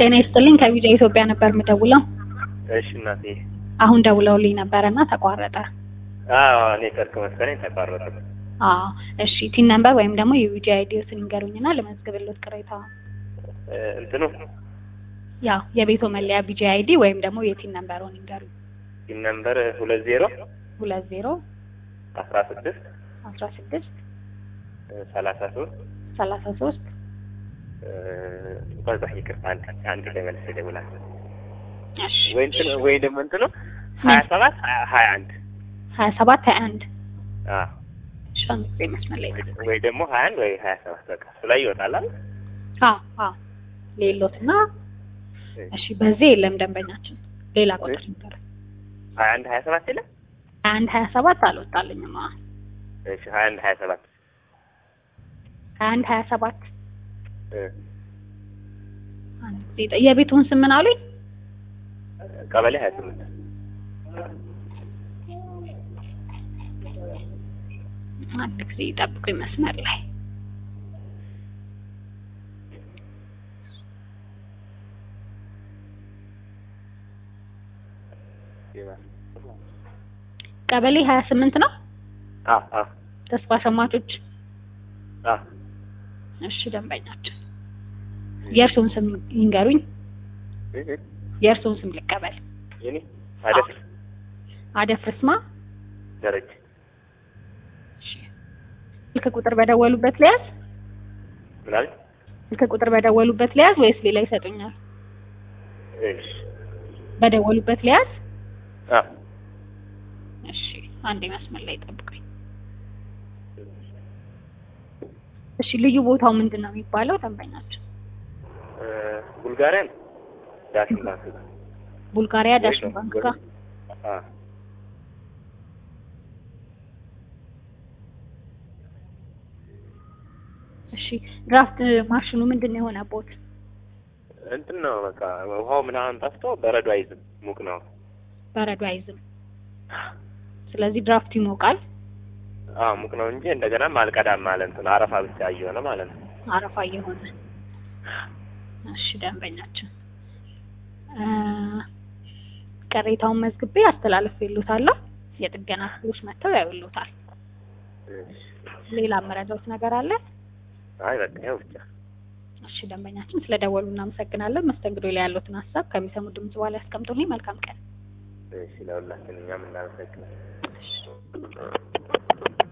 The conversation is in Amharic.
ጤና ይስጥልኝ ከቪዛ ኢትዮጵያ ነበር የምደውለው። እሺ እናቴ። አሁን ደውለውልኝ ነበርና ተቋረጠ። ኔትወርክ መሰለኝ ተቋረጠ። እሺ ቲን ነምበር ወይም ደግሞ የቪዛ አይዲዎትን ይንገሩኝና ለመዝግብልዎት ቅሬታ። እንትኑ ያው የቤቶ መለያ ቪዛ አይዲ ወይም ደግሞ የቲን ነምበሩን ይንገሩኝ። ቲን ነምበር 20 16 33 በዛ ይቅርታ አንድ ላይ መልስ ደውላል። እሺ ወይ ደግሞ እንትኑ 27 21 ሻንስ መስመለኝ ወይ ደግሞ 21 ወይ 27 በቃ ላይ ይወጣል አይደል? ሌሎትና እሺ በዚህ የለም ደንበኛችን ሌላ ቁጥር ነበር 21 27 ይላል 21 27 አልወጣልኝም። እሺ 21 27 የቤቱን ስም ምን አሉኝ? ቀበሌ 28 አንድ ጊዜ ይጠብቁኝ መስመር ላይ ቀበሌ 28 ነው። ተስፋ ሸማቾች እሺ ደንበኛችን የእርሱን ስም ይንገሩኝ። የእርሱን ስም ልቀበል። የኔ አደፍርስማ ደረጀ። ስልክ ቁጥር በደወሉበት ለያዝ ምናል ስልክ ቁጥር በደወሉበት ለያዝ ወይስ ሌላ ይሰጡኛል? እሺ በደወሉበት ለያዝ። እሺ አንዴ መስመር ላይ ጠብቁኝ። እሺ ልዩ ቦታው ምንድነው የሚባለው ደንበኛችን? ቡልጋሪያ ዳሽን ባንክ። ቡልጋሪያ ዳሽን ባንክ ጋር እሺ ድራፍት ማሽኑ ምንድነው የሆነበት? እንትን ነው በቃ ውሃው ምናምን ጠፍቶ በረዶ አይዝም፣ ሙቅ ነው። በረዶ አይዝም። ስለዚህ ድራፍት ይሞቃል። ሙቅ ነው እንጂ እንደገና ማልቀዳም ማለት ነው። አረፋ ብቻ እየሆነ ማለት ነው። አረፋ እየሆነ እሺ ደንበኛችን ቅሬታውን መዝግቤ አስተላልፌልዎታለሁ። የጥገና ክፍሎች መጥተው ያዩልዎታል። ሌላ መረጃዎች ነገር አለ? አይ በቃ ያው ብቻ። እሺ ደንበኛችን ስለደወሉ እናመሰግናለን። መስተንግዶ ላይ ያሉትን ሀሳብ ከሚሰሙ ድምጽ በኋላ ያስቀምጡልኝ። መልካም ቀን። እሺ ለሁላችንም እናመሰግናለን።